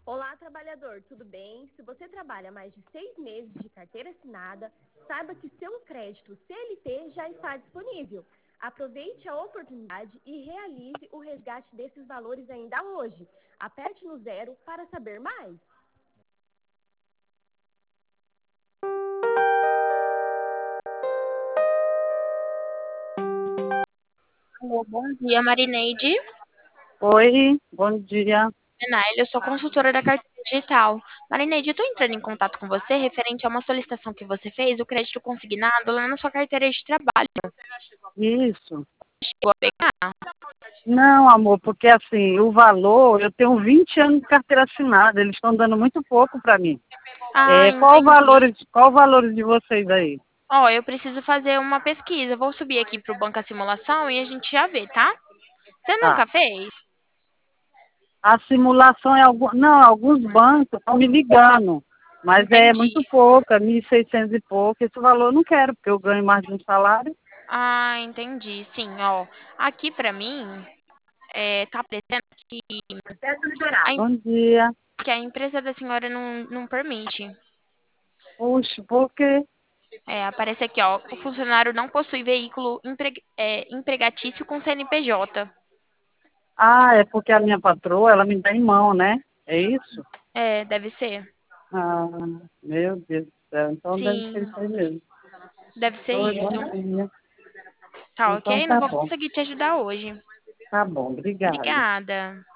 Olá, trabalhador, tudo bem? Se você trabalha mais de 6 meses de carteira assinada, saiba que seu crédito CLT já está disponível. Aproveite a oportunidade e realize o resgate desses valores ainda hoje. Aperte no zero para saber mais. Alô, bom dia, Marineide. Oi, bom dia. Naila, eu sou consultora da carteira digital. Marineide, eu estou entrando em contato com você referente a uma solicitação que você fez, o crédito consignado lá na sua carteira de trabalho. Isso. Chegou a pegar? Não, amor, porque assim, o valor, eu tenho 20 anos de carteira assinada, eles estão dando muito pouco para mim. Ah, Qual entendi. qual o valor de vocês aí? Ó, eu preciso fazer uma pesquisa. Vou subir aqui para o Banco a Simulação e a gente já vê, tá? Você Tá. nunca fez? A simulação é não, alguns bancos estão me ligando, mas é Entendi. muito pouco, é 1.600 e pouco. Esse valor eu não quero, porque eu ganho mais de um salário. Ah, entendi. Sim, ó. Aqui para mim, tá aparecendo que a, em- Bom dia. que a empresa da senhora não permite. Puxa, por quê? Aparece aqui, ó. O funcionário não possui veículo empregatício com CNPJ. Ah, é porque a minha patroa, ela me dá em mão, né? É isso? É, deve ser. Ah, meu Deus do céu. Então deve ser Sim, isso aí mesmo. deve ser Oi, isso. bom dia. Tá, Então ok? Não tá vou bom. conseguir te ajudar hoje. Tá bom, obrigada. Obrigada.